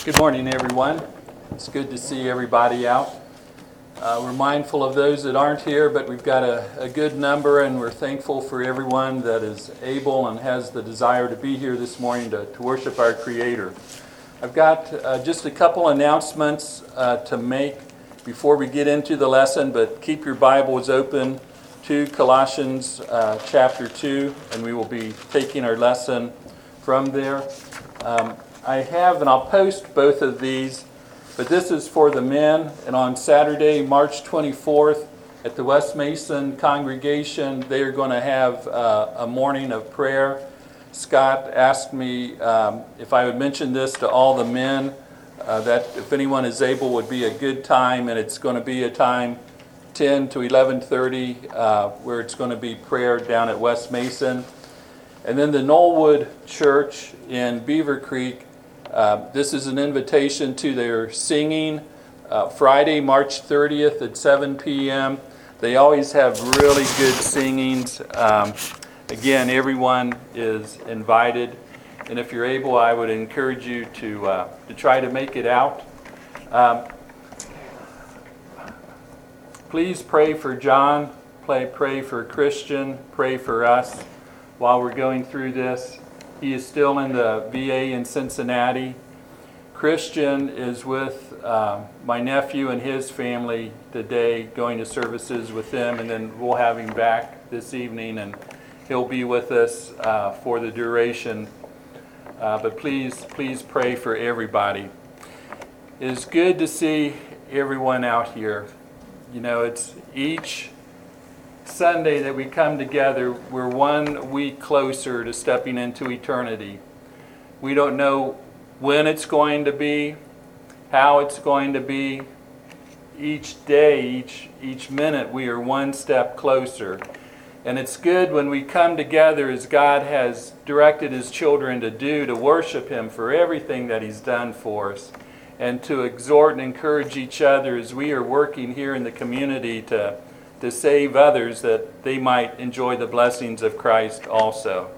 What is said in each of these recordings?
Good morning, everyone. It's good to see everybody out. We're mindful of those that aren't here, but we've got a good number, and we're thankful for everyone that is able and has the desire to be here this morning to worship our Creator. I've got just a couple announcements to make before we get into the lesson, but keep your Bibles open to Colossians chapter 2, and we will be taking our lesson from there. I have, and I'll post both of these, but this is for the men, and on Saturday, March 24th, at the West Mason congregation, they are going to have a morning of prayer. Scott asked me if I would mention this to all the men, that if anyone is able would be a good time, and it's going to be a time 10 to 11:30 where it's going to be prayer down at West Mason. And then the Knollwood Church in Beaver Creek, this is an invitation to their singing Friday, March 30th at 7 p.m. They always have really good singings. Again, everyone is invited. And if you're able, I would encourage you to try to make it out. Please pray for John, pray for Christian, pray for us while we're going through this. He is still in the VA in Cincinnati. Christian is with my nephew and his family today, going to services with them, and then we'll have him back this evening, and he'll be with us for the duration. But please pray for everybody. It is good to see everyone out here. You know, it's each Sunday that we come together, we're 1 week closer to stepping into eternity. We don't know when it's going to be, how it's going to be. Each day, each minute, we are one step closer. And it's good when we come together as God has directed His children to do, to worship Him for everything that He's done for us, and to exhort and encourage each other as we are working here in the community to save others that they might enjoy the blessings of Christ also.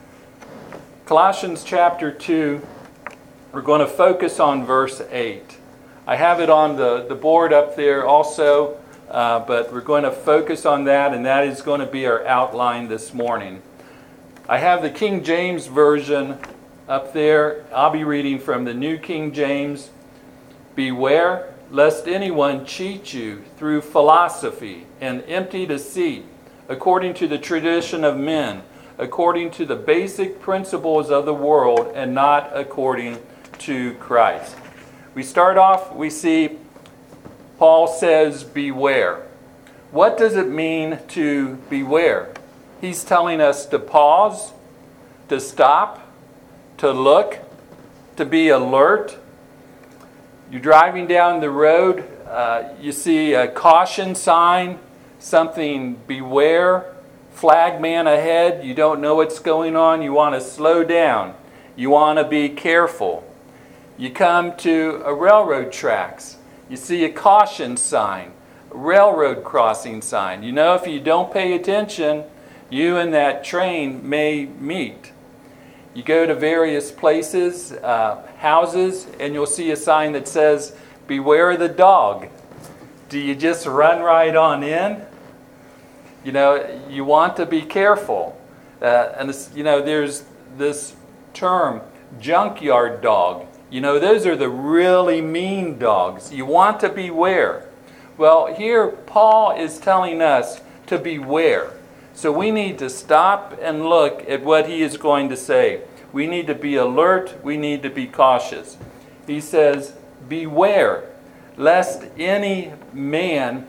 Colossians chapter 2, we're going to focus on verse 8. I have it on the board up there also, but we're going to focus on that, and that is going to be our outline this morning. I have the King James Version up there. I'll be reading from the New King James. Beware lest anyone cheat you through philosophy and empty deceit, according to the tradition of men, according to the basic principles of the world, and not according to Christ. We start off, we see Paul says, beware. What does it mean to beware? He's telling us to pause, to stop, to look, to be alert. You're driving down the road, you see a caution sign, something beware, flag man ahead, you don't know what's going on, you want to slow down, you want to be careful. You come to a railroad tracks, you see a caution sign, a railroad crossing sign. You know if you don't pay attention, you and that train may meet. You go to various places, houses, and you'll see a sign that says, beware the dog. Do you just run right on in? You know, you want to be careful. And there's this term, junkyard dog. You know, those are the really mean dogs. You want to beware. Well, here Paul is telling us to beware. So we need to stop and look at what he is going to say. We need to be alert. We need to be cautious. He says, beware, lest anyone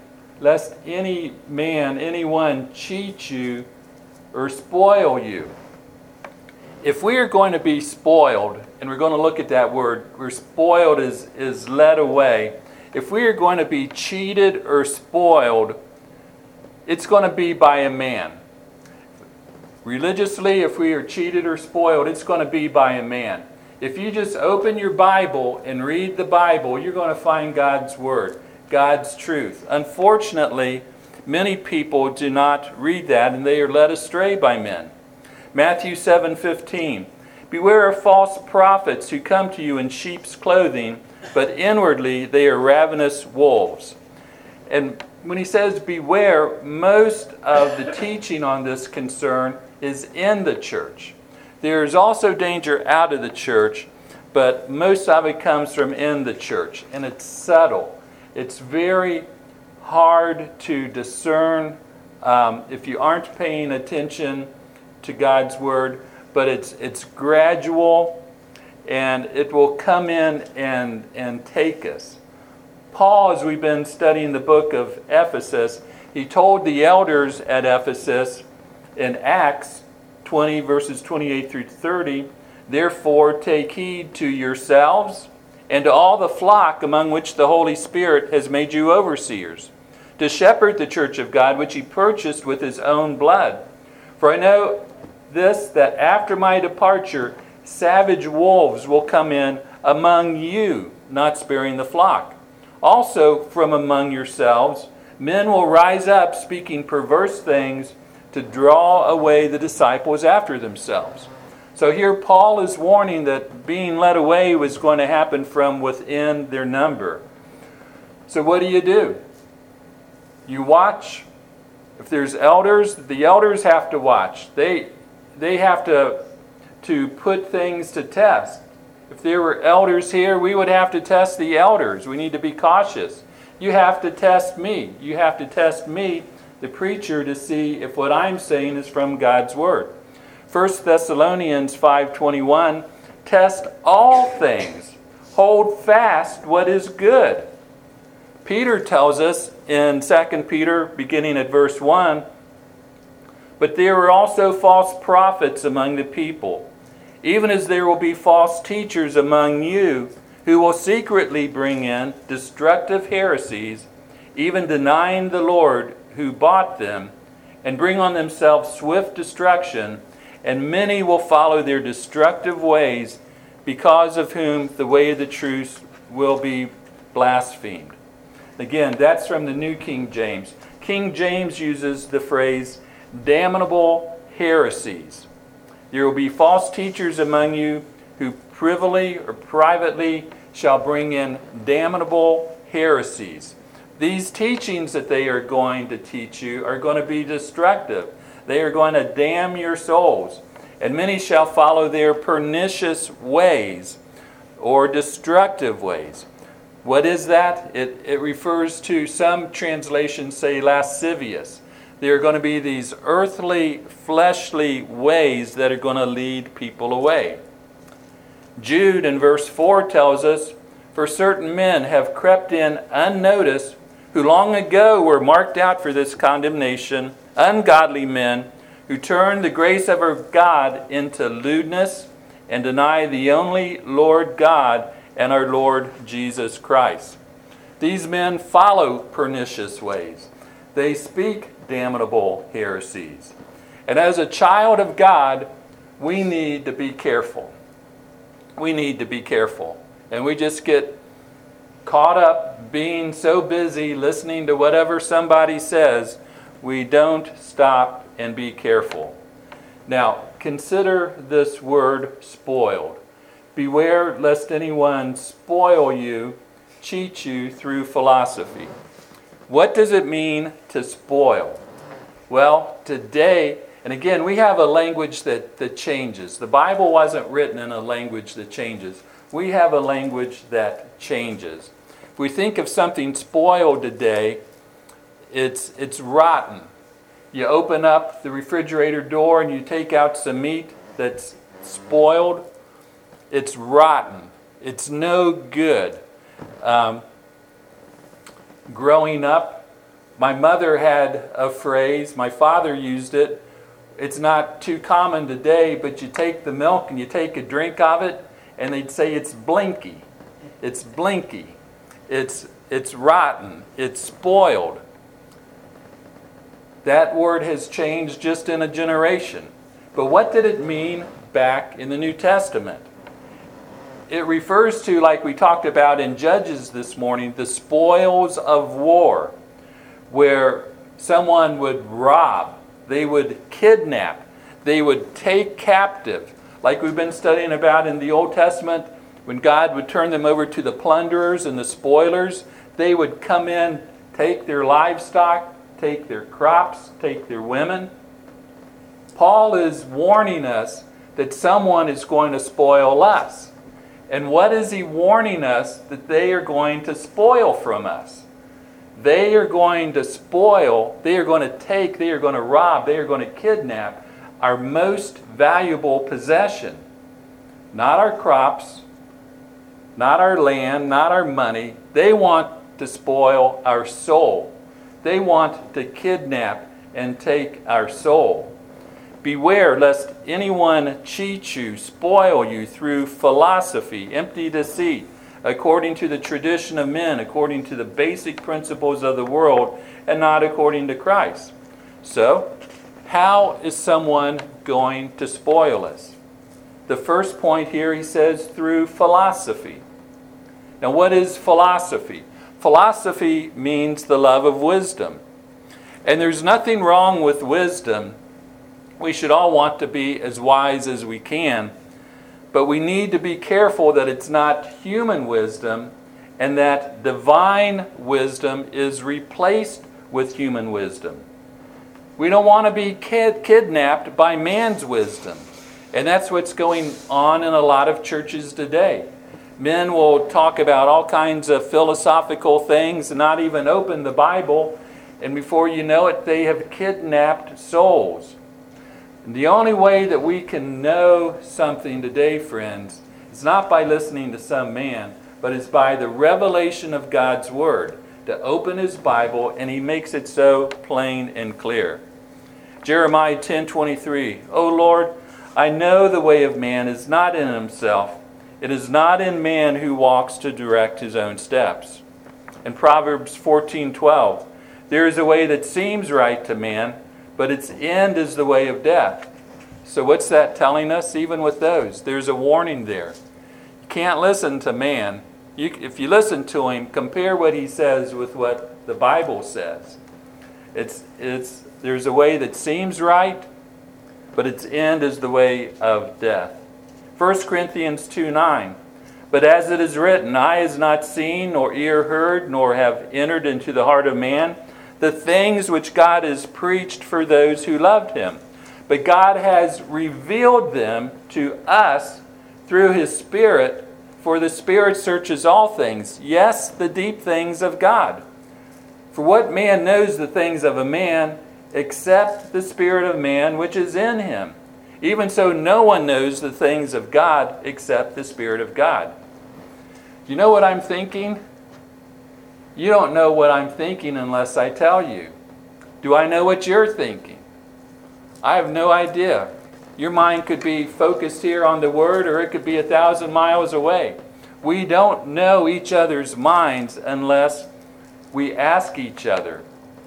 cheat you or spoil you. If we are going to be spoiled, and we're going to look at that word, where spoiled is led away. If we are going to be cheated or spoiled, it's going to be by a man. Religiously, if we are cheated or spoiled, it's going to be by a man. If you just open your Bible and read the Bible, you're going to find God's Word, God's truth. Unfortunately, many people do not read that, and they are led astray by men. Matthew 7:15. Beware of false prophets who come to you in sheep's clothing, but inwardly they are ravenous wolves. And when he says beware, most of the teaching on this concern is in the church. There is also danger out of the church, but most of it comes from in the church. And it's subtle. It's very hard to discern if you aren't paying attention to God's Word, but it's gradual, and it will come in and take us. Paul, as we've been studying the book of Ephesus, he told the elders at Ephesus in Acts 20, verses 28 through 30, "Therefore take heed to yourselves and to all the flock among which the Holy Spirit has made you overseers, to shepherd the church of God, which he purchased with his own blood. For I know this, that after my departure, savage wolves will come in among you, not sparing the flock. Also from among yourselves, men will rise up speaking perverse things to draw away the disciples after themselves." So here Paul is warning that being led away was going to happen from within their number. So what do? You watch. If there's elders, the elders have to watch. They have to put things to test. If there were elders here, we would have to test the elders. We need to be cautious. You have to test me. You have to test me, the preacher, to see if what I'm saying is from God's Word. 1 Thessalonians 5:21, "Test all things. Hold fast what is good." Peter tells us in 2 Peter, beginning at verse 1, "But there are also false prophets among the people, even as there will be false teachers among you, who will secretly bring in destructive heresies, even denying the Lord who bought them, and bring on themselves swift destruction. And many will follow their destructive ways, because of whom the way of the truth will be blasphemed." Again, that's from the New King James. King James uses the phrase, damnable heresies. "There will be false teachers among you who privily or privately shall bring in damnable heresies." These teachings that they are going to teach you are going to be destructive. They are going to damn your souls. "And many shall follow their pernicious ways," or destructive ways. What is that? It refers to, some translations say, lascivious. There are going to be these earthly, fleshly ways that are going to lead people away. Jude in verse 4 tells us, "For certain men have crept in unnoticed, who long ago were marked out for this condemnation, ungodly men, who turn the grace of our God into lewdness and deny the only Lord God and our Lord Jesus Christ." These men follow pernicious ways. They speak damnable heresies. And as a child of God, we need to be careful. We need to be careful. And we just get caught up being so busy listening to whatever somebody says, we don't stop and be careful. Now, consider this word spoiled. "Beware lest anyone spoil you, cheat you through philosophy." What does it mean to spoil? Well, today, and again, we have a language that changes. The Bible wasn't written in a language that changes. We have a language that changes. If we think of something spoiled today, it's rotten. You open up the refrigerator door and you take out some meat that's spoiled. It's rotten. It's no good. Growing up, my mother had a phrase, my father used it. It's not too common today, but you take the milk and you take a drink of it, and they'd say it's blinky. It's blinky. It's rotten. It's spoiled. That word has changed just in a generation. But what did it mean back in the New Testament? It refers to, like we talked about in Judges this morning, the spoils of war, where someone would rob, they would kidnap, they would take captive like we've been studying about in the Old Testament, when God would turn them over to the plunderers and the spoilers, they would come in, take their livestock, take their crops, take their women. Paul is warning us that someone is going to spoil us. And what is he warning us that they are going to spoil from us? They are going to spoil, they are going to take, they are going to rob, they are going to kidnap our most valuable possession. Not our crops, not our land, not our money. They want to spoil our soul. They want to kidnap and take our soul. Beware lest anyone cheat you, spoil you through philosophy, empty deceit, according to the tradition of men, according to the basic principles of the world, and not according to Christ. So, how is someone going to spoil us? The first point here, he says, through philosophy. Now, what is philosophy? Philosophy means the love of wisdom. And there's nothing wrong with wisdom. We should all want to be as wise as we can, but we need to be careful that it's not human wisdom and that divine wisdom is replaced with human wisdom. We don't want to be kidnapped by man's wisdom, and that's what's going on in a lot of churches today. Men will talk about all kinds of philosophical things and not even open the Bible, and before you know it, they have kidnapped souls. And the only way that we can know something today, friends, is not by listening to some man, but is by the revelation of God's Word, to open His Bible, and He makes it so plain and clear. Jeremiah 10:23, O Lord, I know the way of man is not in himself. It is not in man who walks to direct his own steps. In Proverbs 14:12, there is a way that seems right to man, but its end is the way of death. So what's that telling us? Even with those, there's a warning there. You can't listen to man. If you listen to him, compare what he says with what the Bible says. There's a way that seems right, but its end is the way of death. 1 Corinthians 2:9, but as it is written, eye has not seen, nor ear heard, nor have entered into the heart of man, the things which God has preached for those who loved Him. But God has revealed them to us through His Spirit, for the Spirit searches all things, yes, the deep things of God. For what man knows the things of a man, except the Spirit of man which is in him? Even so, no one knows the things of God except the Spirit of God. Do you know what I'm thinking? You don't know what I'm thinking unless I tell you. Do I know what you're thinking? I have no idea. Your mind could be focused here on the Word, or it could be 1,000 miles away. We don't know each other's minds unless we ask each other.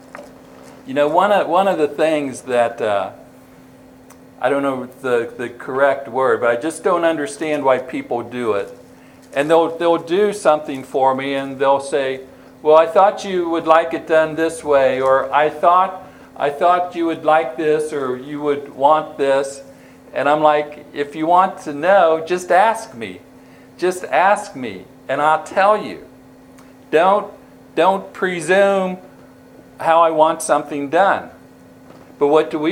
You know, one of the things that, I don't know the correct word, but I just don't understand why people do it. And they'll do something for me, and they'll say, well, I thought you would like it done this way, or I thought you would like this, or you would want this. And I'm like, if you want to know, just ask me. Just ask me, and I'll tell you. Don't presume how I want something done. But what do?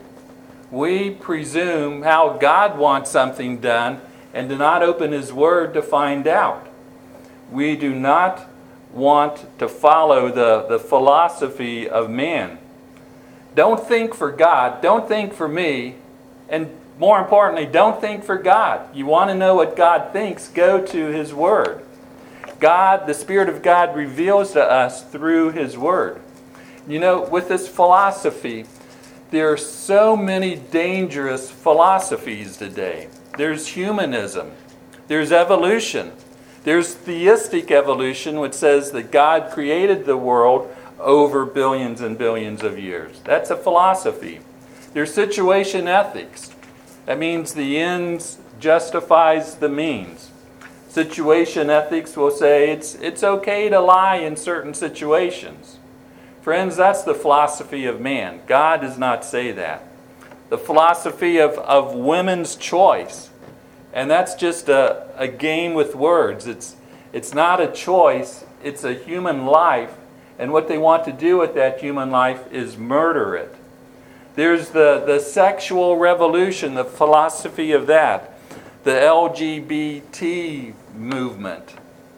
We presume how God wants something done and do not open His Word to find out. We do not want to follow the philosophy of man. Don't think for God. Don't think for me. And more importantly, don't think for God. You want to know what God thinks, go to His Word. God, the Spirit of God, reveals to us through His Word. You know, with this philosophy, there are so many dangerous philosophies today. There's humanism. There's evolution. There's theistic evolution, which says that God created the world over billions and billions of years. That's a philosophy. There's situation ethics. That means the ends justifies the means. Situation ethics will say it's okay to lie in certain situations. Friends, that's the philosophy of man. God does not say that. the philosophy of women's choice. And that's just a game with words. It's not a choice, it's a human life. And what they want to do with that human life is murder it. There's the sexual revolution, the philosophy of that. The LGBT movement.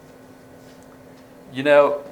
You know,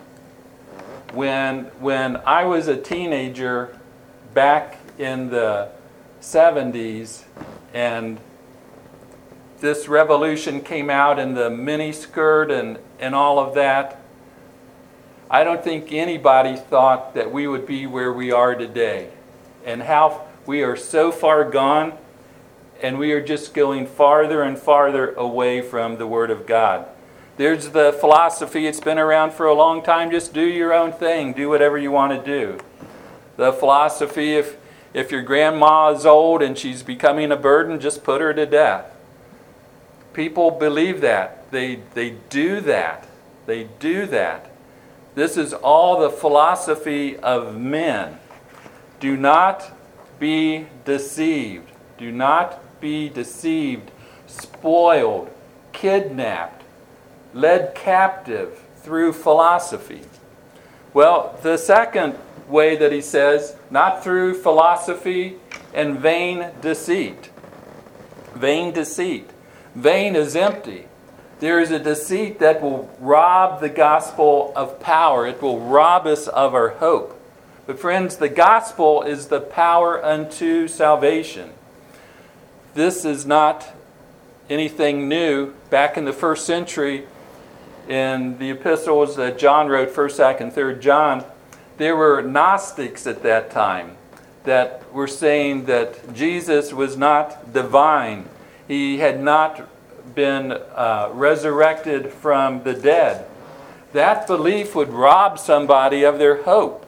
when I was a teenager back in the 70s and this revolution came out in the miniskirt and all of that, I don't think anybody thought that we would be where we are today. And how we are so far gone, and we are just going farther and farther away from the Word of God. There's the philosophy, it's been around for a long time, just do your own thing, do whatever you want to do. The philosophy, if your grandma is old and she's becoming a burden, just put her to death. People believe that. They do that. They do that. This is all the philosophy of men. Do not be deceived. Do not be deceived, spoiled, kidnapped, led captive through philosophy. Well, the second way that he says, not through philosophy and vain deceit. Vain deceit. Vain is empty. There is a deceit that will rob the gospel of power. It will rob us of our hope. But friends, the gospel is the power unto salvation. This is not anything new. Back in the first century, in the epistles that John wrote, 1st, 2nd, 3rd John, there were Gnostics at that time that were saying that Jesus was not divine. He had not been resurrected from the dead. That belief would rob somebody of their hope.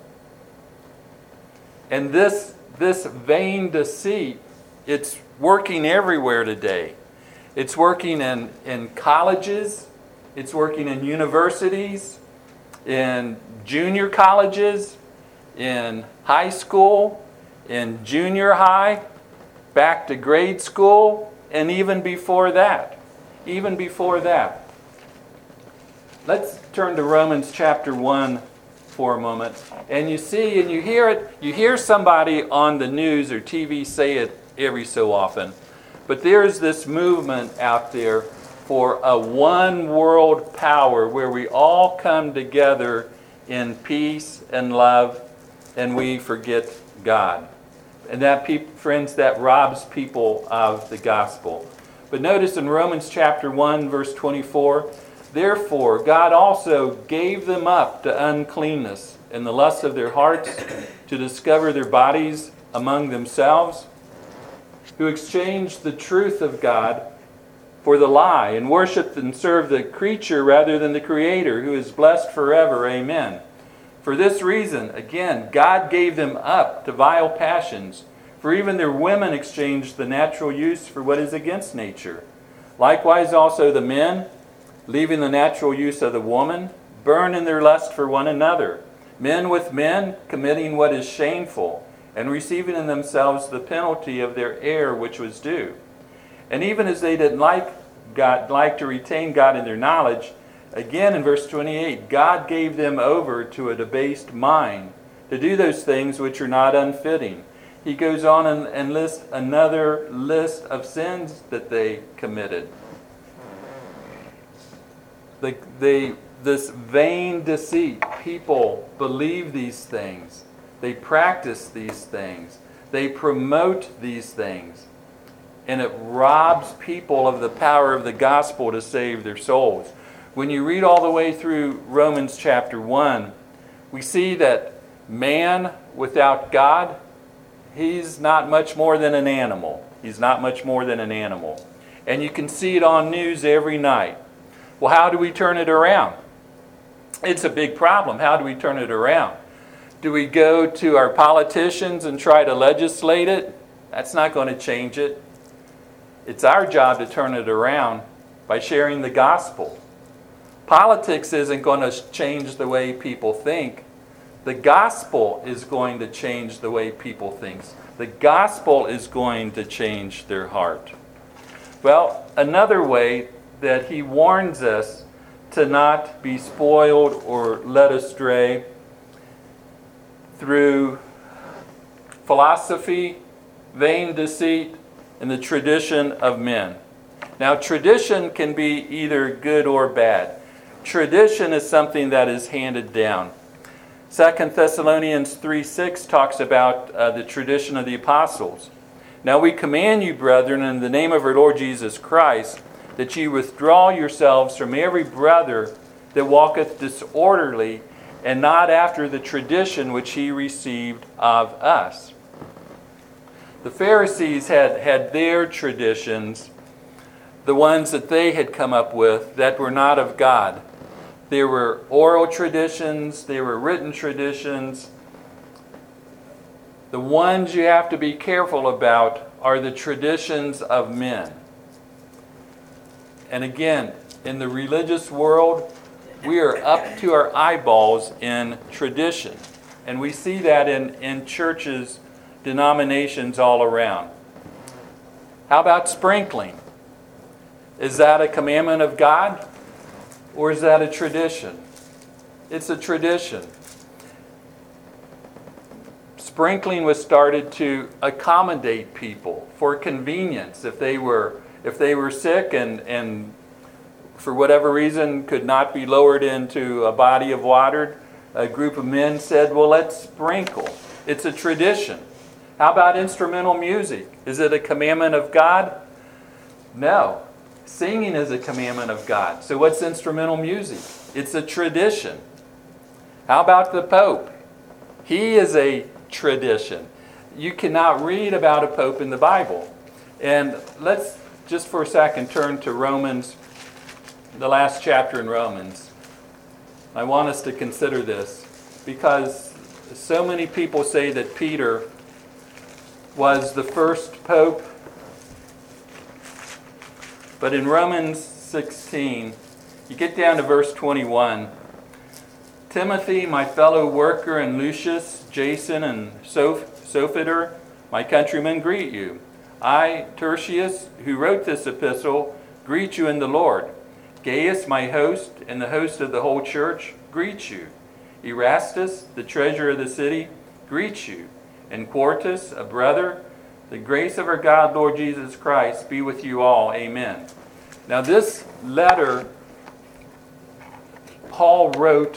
And this vain deceit, it's working everywhere today. It's working in colleges, it's working in universities, in junior colleges, in high school, in junior high, back to grade school, and even before that. Even before that. Let's turn to Romans chapter 1 for a moment. And you see and you hear it, you hear somebody on the news or TV say it every so often. But there's this movement out there for a one world power where we all come together in peace and love and we forget God. And that, friends, that robs people of the gospel. But notice in Romans chapter 1, verse 24, therefore God also gave them up to uncleanness in the lust of their hearts to discover their bodies among themselves, who exchanged the truth of God for the lie and worshiped and served the creature rather than the Creator, who is blessed forever. Amen. For this reason, again, God gave them up to vile passions. For even their women exchanged the natural use for what is against nature. Likewise also the men, leaving the natural use of the woman, burn in their lust for one another. Men with men, committing what is shameful, and receiving in themselves the penalty of their error which was due. And even as they didn't like to retain God in their knowledge, again in verse 28, God gave them over to a debased mind to do those things which are not unfitting. He goes on and lists another list of sins that they committed. This vain deceit, people believe these things. They practice these things. They promote these things. And it robs people of the power of the gospel to save their souls. When you read all the way through Romans chapter 1, we see that man without God, he's not much more than an animal. He's not much more than an animal. And you can see it on news every night. Well, how do we turn it around? It's a big problem. How do we turn it around? Do we go to our politicians and try to legislate it? That's not going to change it. It's our job to turn it around by sharing the gospel. Politics isn't going to change the way people think. The gospel is going to change the way people think. The gospel is going to change their heart. Well, another way that he warns us to not be spoiled or led astray through philosophy, vain deceit, and the tradition of men. Now, tradition can be either good or bad. Tradition is something that is handed down. 2 Thessalonians 3:6 talks about the tradition of the apostles. Now we command you, brethren, in the name of our Lord Jesus Christ, that ye withdraw yourselves from every brother that walketh disorderly, and not after the tradition which he received of us. The Pharisees had their traditions, the ones that they had come up with that were not of God. There were oral traditions, there were written traditions. The ones you have to be careful about are the traditions of men. And again, in the religious world, we are up to our eyeballs in tradition. And we see that in churches, denominations all around. How about sprinkling? Is that a commandment of God? Or is that a tradition? It's a tradition. Sprinkling was started to accommodate people for convenience. If they were sick and for whatever reason could not be lowered into a body of water, a group of men said, well, let's sprinkle. It's a tradition. How about instrumental music? Is it a commandment of God? No. Singing is a commandment of God. So what's instrumental music? It's a tradition. How about the Pope? He is a tradition. You cannot read about a Pope in the Bible. And let's just for a second turn to Romans, the last chapter in Romans. I want us to consider this because so many people say that Peter was the first Pope. But in Romans 16, you get down to verse 21. Timothy, my fellow worker, and Lucius, Jason, and Sophater, my countrymen, greet you. I, Tertius, who wrote this epistle, greet you in the Lord. Gaius, my host, and the host of the whole church, greet you. Erastus, the treasurer of the city, greets you. And Quartus, a brother, the grace of our God, Lord Jesus Christ, be with you all. Amen. Now this letter Paul wrote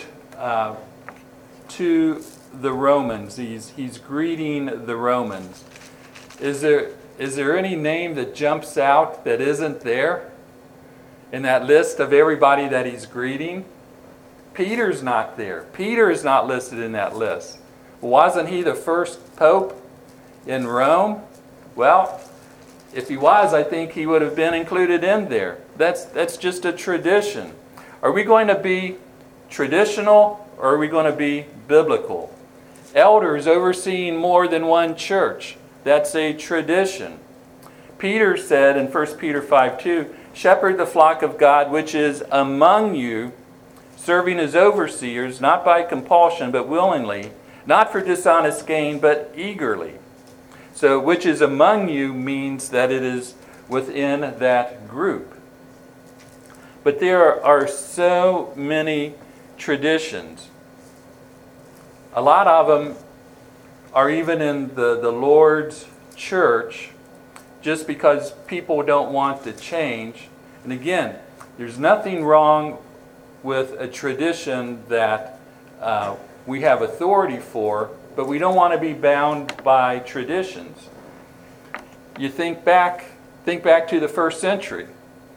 to the Romans. He's greeting the Romans. Is there any name that jumps out that isn't there in that list of everybody that he's greeting? Peter's not there. Peter is not listed in that list. Wasn't he the first pope in Rome? Well, if he was, I think he would have been included in there. That's just a tradition. Are we going to be traditional or are we going to be biblical? Elders overseeing more than one church. That's a tradition. Peter said in 1 Peter 5:2, shepherd the flock of God which is among you, serving as overseers, not by compulsion, but willingly, not for dishonest gain, but eagerly. So, which is among you means that it is within that group. But there are so many traditions. A lot of them are even in the Lord's church just because people don't want to change. And again, there's nothing wrong with a tradition that we have authority for, but we don't want to be bound by traditions. You think back to the first century.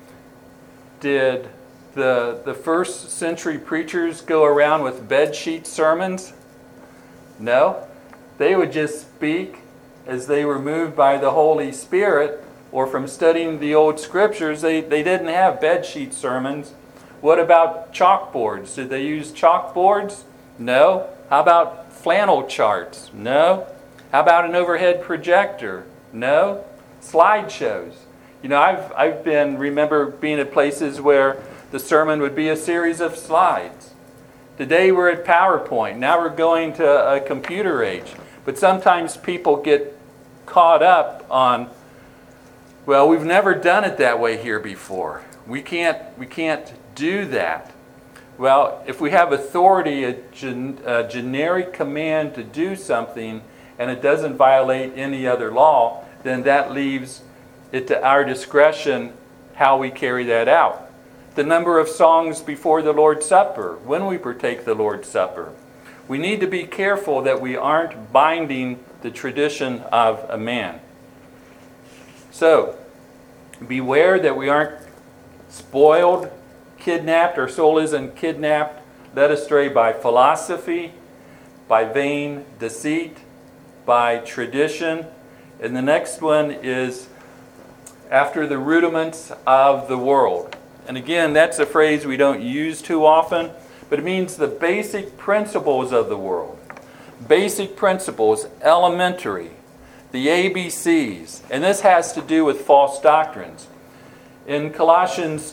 Did the first century preachers go around with bedsheet sermons? No. They would just speak as they were moved by the Holy Spirit or from studying the old scriptures. They didn't have bedsheet sermons. What about chalkboards? Did they use chalkboards? No. How about flannel charts? No. How about an overhead projector? No. Slideshows. You know, I've remember being at places where the sermon would be a series of slides. Today we're at PowerPoint. Now we're going to a computer age. But sometimes people get caught up on, well, we've never done it that way here before. We can't do that. Well, if we have authority, a generic command to do something, and it doesn't violate any other law, then that leaves it to our discretion how we carry that out. The number of songs before the Lord's Supper, when we partake the Lord's Supper. We need to be careful that we aren't binding the tradition of a man. So, beware that we aren't spoiled, kidnapped, our soul isn't kidnapped, led astray by philosophy, by vain deceit, by tradition. And the next one is after the rudiments of the world. And again, that's a phrase we don't use too often, but it means the basic principles of the world. Basic principles, elementary, the ABCs. And this has to do with false doctrines. In Colossians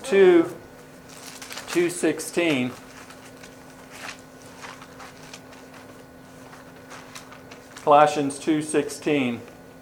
2:16, Colossians 2:16,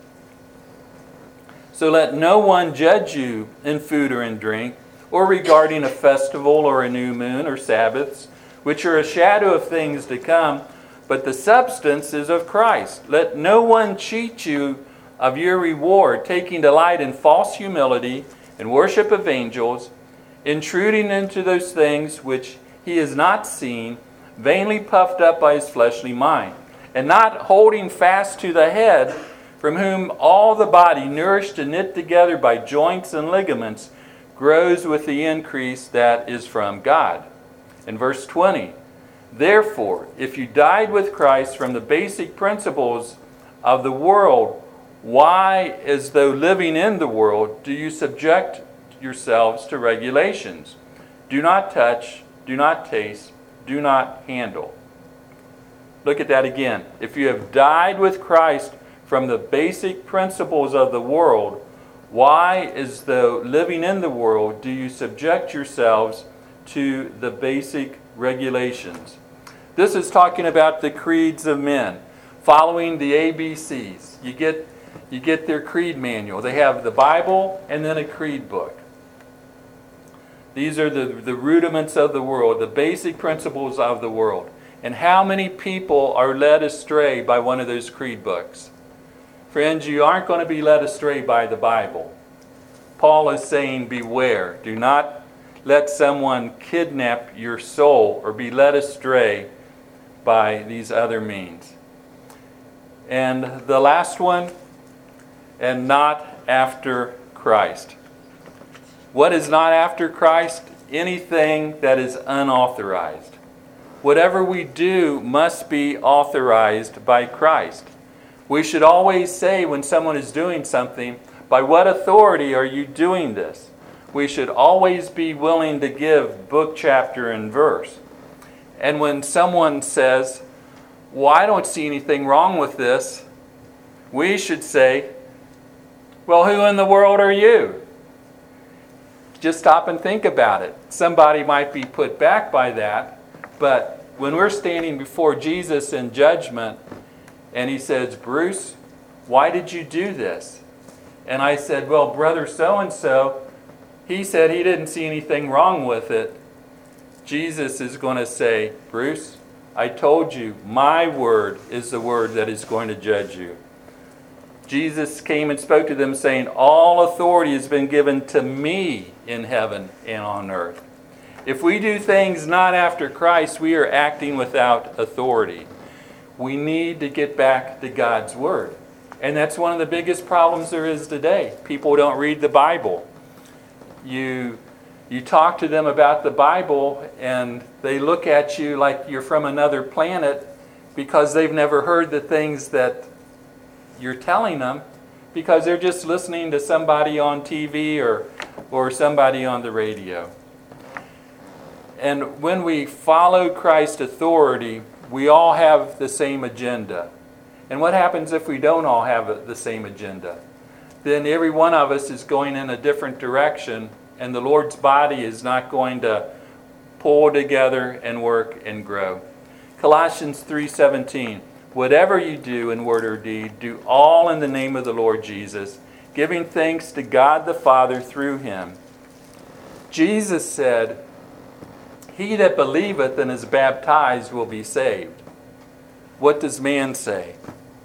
so let no one judge you in food or in drink, or regarding a festival or a new moon or Sabbaths, which are a shadow of things to come, but the substance is of Christ. Let no one cheat you of your reward, taking delight in false humility and worship of angels, intruding into those things which he has not seen, vainly puffed up by his fleshly mind, and not holding fast to the head, from whom all the body, nourished and knit together by joints and ligaments, grows with the increase that is from God. In verse 20, therefore, if you died with Christ from the basic principles of the world, why, as though living in the world, do you subject yourselves to regulations? Do not touch, do not taste, do not handle. Look at that again. If you have died with Christ from the basic principles of the world, why, as though living in the world, do you subject yourselves to the basic regulations? This is talking about the creeds of men, following the ABCs. You get their creed manual. They have the Bible and then a creed book. These are the rudiments of the world, the basic principles of the world. And how many people are led astray by one of those creed books? Friends, you aren't going to be led astray by the Bible. Paul is saying, beware. Do not let someone kidnap your soul or be led astray by these other means. And the last one, and not after Christ. What is not after Christ? Anything that is unauthorized. Whatever we do must be authorized by Christ. We should always say when someone is doing something, by what authority are you doing this? We should always be willing to give book, chapter, and verse. And when someone says, well, I don't see anything wrong with this, we should say, well, who in the world are you? Just stop and think about it. Somebody might be put back by that, but when we're standing before Jesus in judgment, and he says, Bruce, why did you do this? And I said, well, brother so-and-so, he said he didn't see anything wrong with it. Jesus is going to say, Bruce, I told you, my word is the word that is going to judge you. Jesus came and spoke to them saying, all authority has been given to me in heaven and on earth. If we do things not after Christ, we are acting without authority. We need to get back to God's Word. And that's one of the biggest problems there is today. People don't read the Bible. You talk to them about the Bible and they look at you like you're from another planet because they've never heard the things that you're telling them, because they're just listening to somebody on TV or somebody on the radio. And when we follow Christ's authority, we all have the same agenda. And what happens if we don't all have the same agenda? Then every one of us is going in a different direction, and the Lord's body is not going to pull together and work and grow. Colossians 3:17. Whatever you do in word or deed, do all in the name of the Lord Jesus, giving thanks to God the Father through him. Jesus said, he that believeth and is baptized will be saved. What does man say?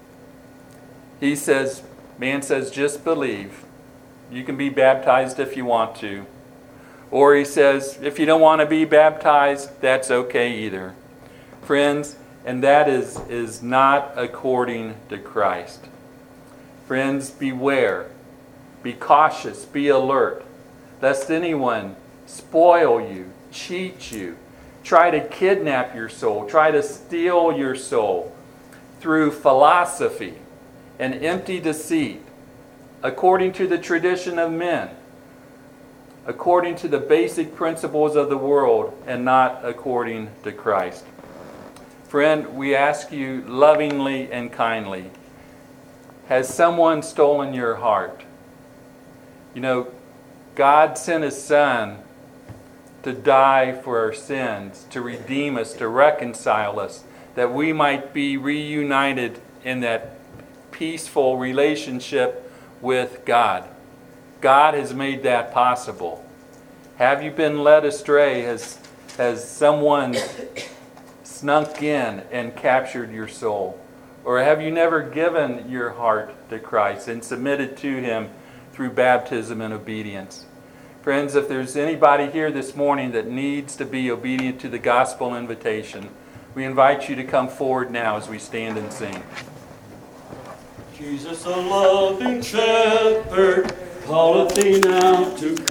Man says, just believe. You can be baptized if you want to. Or he says, if you don't want to be baptized, that's okay either. Friends, and that is not according to Christ. Friends, beware. Be cautious. Be alert. Lest anyone spoil you, cheat you, try to kidnap your soul, try to steal your soul through philosophy and empty deceit, according to the tradition of men, according to the basic principles of the world, and not according to Christ. Friend, we ask you lovingly and kindly, has someone stolen your heart? You know, God sent his Son to die for our sins, to redeem us, to reconcile us, that we might be reunited in that peaceful relationship with God. God has made that possible. Have you been led astray? Has someone snuck in and captured your soul? Or have you never given your heart to Christ and submitted to him through baptism and obedience? Friends, if there's anybody here this morning that needs to be obedient to the gospel invitation, we invite you to come forward now as we stand and sing. Jesus, a loving shepherd, calleth thee now to